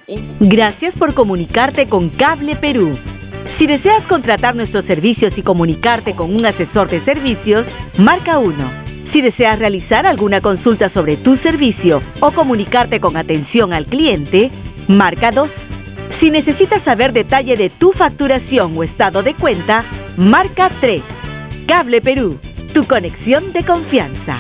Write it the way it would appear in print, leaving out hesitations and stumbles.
Gracias por comunicarte con Cable Perú. Si deseas contratar nuestros servicios y comunicarte con un asesor de servicios, marca 1. Si deseas realizar alguna consulta sobre tu servicio o comunicarte con atención al cliente, marca 2. Si necesitas saber detalle de tu facturación o estado de cuenta, marca 3. Cable Perú, tu conexión de confianza.